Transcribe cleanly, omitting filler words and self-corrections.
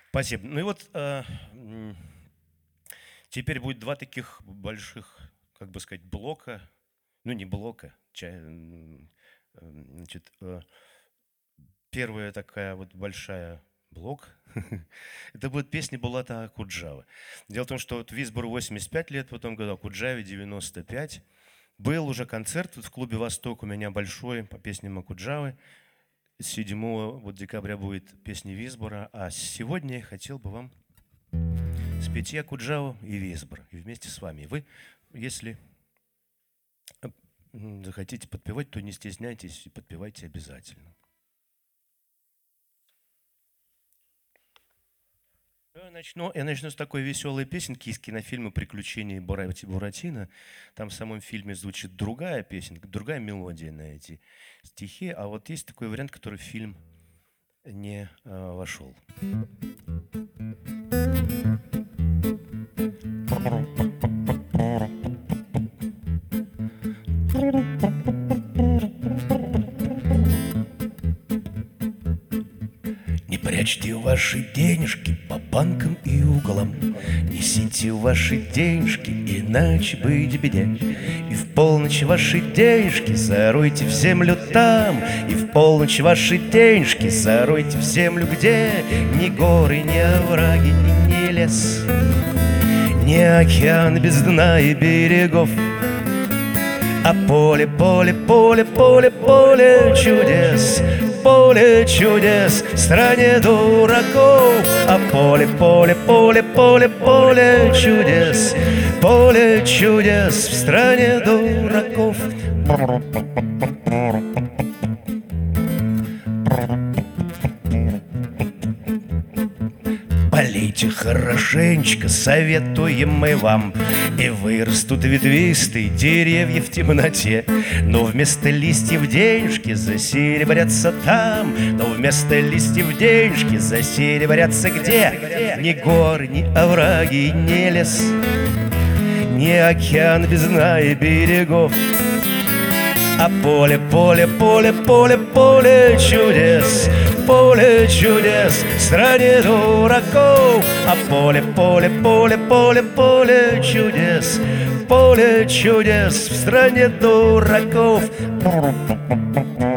Спасибо. Ну и вот теперь будет два таких больших, как бы сказать, блока. Ну, не блока. Значит, первая такая вот большая блок. Это будет песня Булата Акуджавы. Дело в том, что вот Визбору 85 лет в этом году, Акуджаве 95. Был уже концерт в клубе «Восток» у меня большой по песням Акуджавы. 7 декабря будет песня Визбора. А сегодня я хотел бы вам спеть и Акуджаву, и Визбор. И вместе с вами. Вы, если захотите подпевать, то не стесняйтесь и подпевайте обязательно. Я начну с такой веселой песенки из кинофильма «Приключения Буратино». Там в самом фильме звучит другая песенка, другая мелодия на эти стихи. А вот есть такой вариант, который в фильм не вошел. Не прячьте ваши денежки по банкам и углам, несите ваши денежки, иначе быть беде. И в полночь ваши денежки заройте в землю там, и в полночь ваши денежки заройте в землю, где ни горы, ни овраги, ни лес, ни океан без дна и берегов, а поле, поле, поле, поле, поле чудес. Поле чудес в стране дураков, а поле, поле, поле, поле, поле чудес. Поле чудес в стране дураков. Полейте хорошенечко, советуем мы вам, и вырастут ветвистые деревья в темноте. Но вместо листьев денежки засеребрятся там, но вместо листьев денежки засеребрятся где? Ни горы, ни овраги, ни лес, ни океан без дна и берегов, а поле, поле, поле, поле, поле чудес. Поле чудес в стране дураков, а поле, поле, поле, поле, поле чудес. Поле чудес в стране дураков.